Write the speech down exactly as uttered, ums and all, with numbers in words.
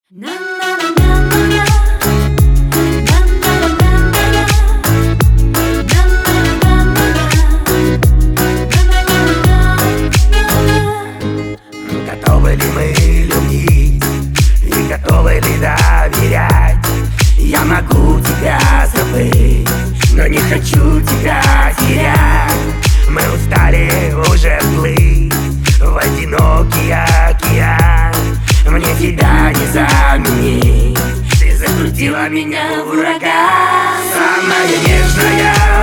Готовы ли мы любить и готовы ли доверять? Я могу тебя забыть, но не хочу тебя терять. Мы устали уже плыть в одинокий океан. Мне тебя не заменить, ты закрутила меня в ураган. Самая нежная